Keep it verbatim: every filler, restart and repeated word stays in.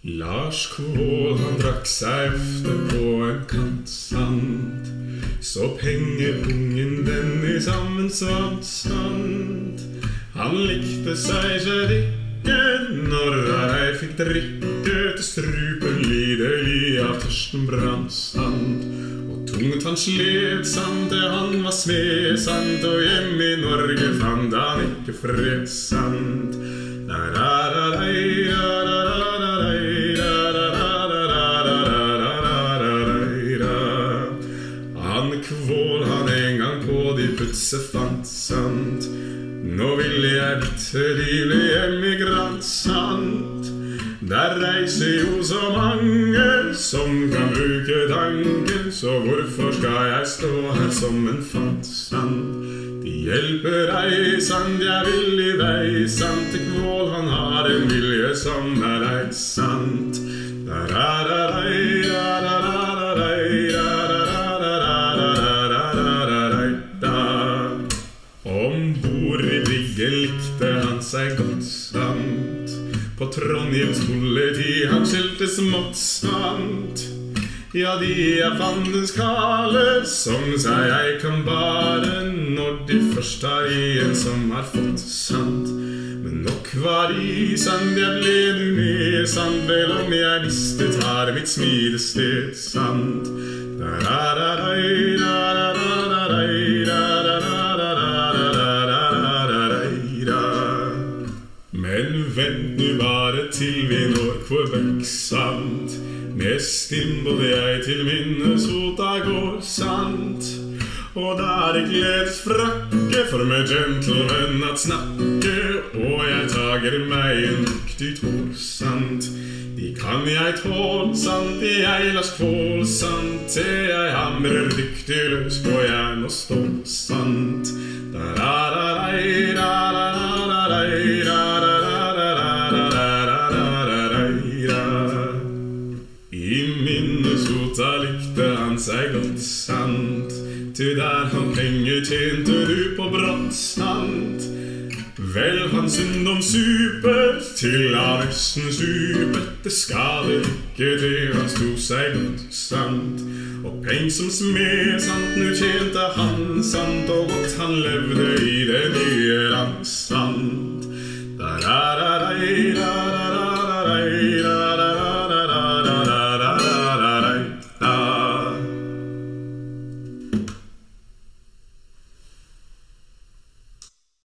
Lars Kvaal, han drakk seg ofte på en kant, sant? Så pengepungen den i sammensvant stand. Han likte seg selv ikke når jeg fikk drikke til strupen lidelig av tørsten brann, sant? Og tungt han slet, sant, det han var smed, sant? Og hjemme i Norge fant han ikke fred, sant? Han Kvaal, han en gang på de putse fant, sant? Nå vil jeg bitterlig emigrant, sant? Der reiser jo så mange som kan bruke tanken, så hvorfor skal jeg stå her som en fant, sant? De hjelper deg, sant, jeg vil i vei, sant? Kvaal, han har en vilje som er deg, sant? Ombord i bryggen likte han seg godt, sant? På Trondheims politi han skilte smått, sant? Ja, de er fandens kaler som seg jeg kan bare når de først har i en som har fått, sant? Men nok var de, sant, jeg ble du med, sant? Vel om jeg mistet her mitt smidested, sant? Men vent nu bare til vi når Quebec, sant? Med stim både jeg til minne sota går, sant? Og der er gledes frakke for med gentlemen at snakke, og jeg tager meg en dyktig tår, sant? De kan jeg tål, sant? De jeg Lars Kvaal, sant? Til jeg hamrer dyktig løs på jern og stål, sant? I Minnesota likte han seg godt, sant? Til der han penger tjente du på brått, sant? Vel, hans ungdom super til han nesten stupet. Det skader ikke det, han sto seg godt, sant? Og peng som smed, sant? Nu tjente han, sant? Og godt han levde i det nye land, sant?